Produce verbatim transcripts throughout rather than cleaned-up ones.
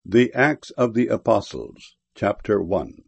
The Acts of the Apostles, Chapter one.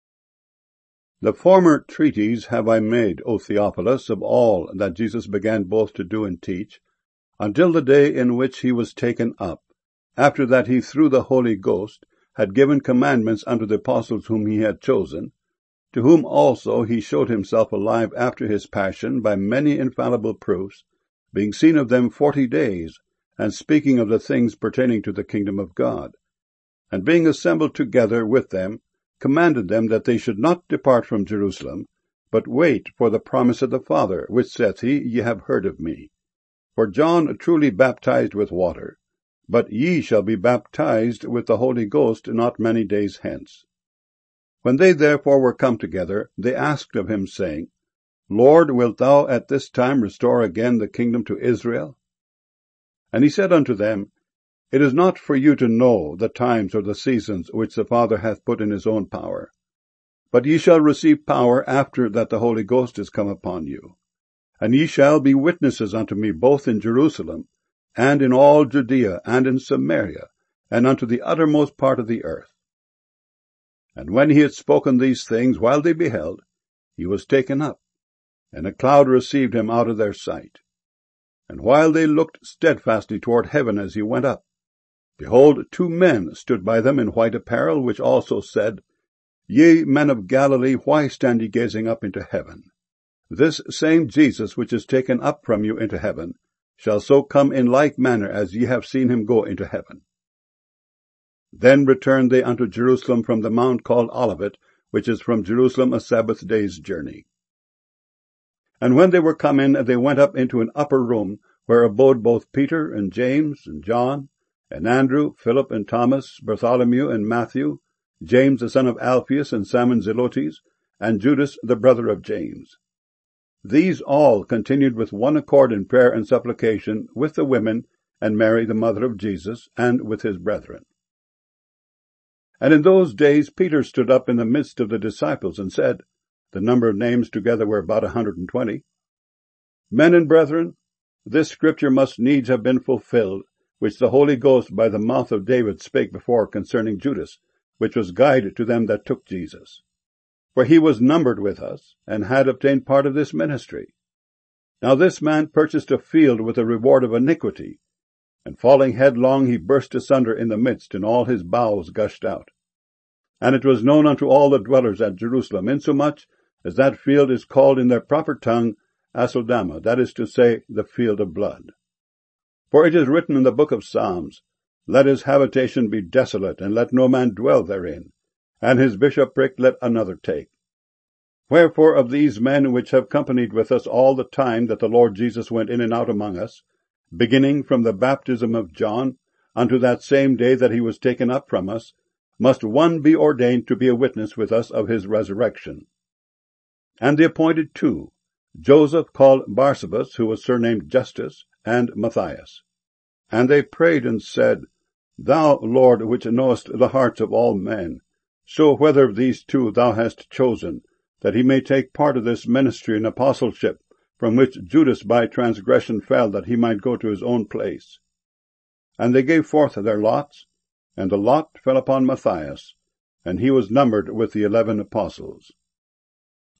The former treatise have I made, O Theophilus, of all that Jesus began both to do and teach, until the day in which he was taken up, after that he through the Holy Ghost had given commandments unto the apostles whom he had chosen, to whom also he showed himself alive after his passion by many infallible proofs, being seen of them forty days, and speaking of the things pertaining to the kingdom of God. And being assembled together with them, commanded them that they should not depart from Jerusalem, but wait for the promise of the Father, which saith he, Ye have heard of me. For John truly baptized with water, but ye shall be baptized with the Holy Ghost not many days hence. When they therefore were come together, they asked of him, saying, Lord, wilt thou at this time restore again the kingdom to Israel? And he said unto them, It is not for you to know the times or the seasons which the Father hath put in his own power. But ye shall receive power after that the Holy Ghost is come upon you. And ye shall be witnesses unto me both in Jerusalem, and in all Judea, and in Samaria, and unto the uttermost part of the earth. And when he had spoken these things, while they beheld, he was taken up, and a cloud received him out of their sight. And while they looked steadfastly toward heaven as he went up, behold, two men stood by them in white apparel, which also said, Ye men of Galilee, why stand ye gazing up into heaven? This same Jesus, which is taken up from you into heaven, shall so come in like manner as ye have seen him go into heaven. Then returned they unto Jerusalem from the mount called Olivet, which is from Jerusalem a Sabbath day's journey. And when they were come in, they went up into an upper room, where abode both Peter and James and John, and Andrew, Philip and Thomas, Bartholomew and Matthew, James the son of Alphaeus and Simon Zelotes, and Judas the brother of James. These all continued with one accord in prayer and supplication with the women, and Mary the mother of Jesus, and with his brethren. And in those days Peter stood up in the midst of the disciples, and said, the number of names together were about a hundred and twenty, Men and brethren, this scripture must needs have been fulfilled, which the Holy Ghost by the mouth of David spake before concerning Judas, which was guide to them that took Jesus. For he was numbered with us, and had obtained part of this ministry. Now this man purchased a field with a reward of iniquity, and falling headlong he burst asunder in the midst, and all his bowels gushed out. And it was known unto all the dwellers at Jerusalem, insomuch as that field is called in their proper tongue Aceldama, that is to say, the field of blood. For it is written in the book of Psalms, Let his habitation be desolate, and let no man dwell therein, and his bishopric let another take. Wherefore of these men which have companied with us all the time that the Lord Jesus went in and out among us, beginning from the baptism of John unto that same day that he was taken up from us, must one be ordained to be a witness with us of his resurrection. And they appointed two, Joseph called Barsabas, who was surnamed Justus, and Matthias. And they prayed and said, Thou, Lord, which knowest the hearts of all men, show whether of these two thou hast chosen, that he may take part of this ministry and apostleship, from which Judas by transgression fell, that he might go to his own place. And they gave forth their lots, and the lot fell upon Matthias, and he was numbered with the eleven apostles.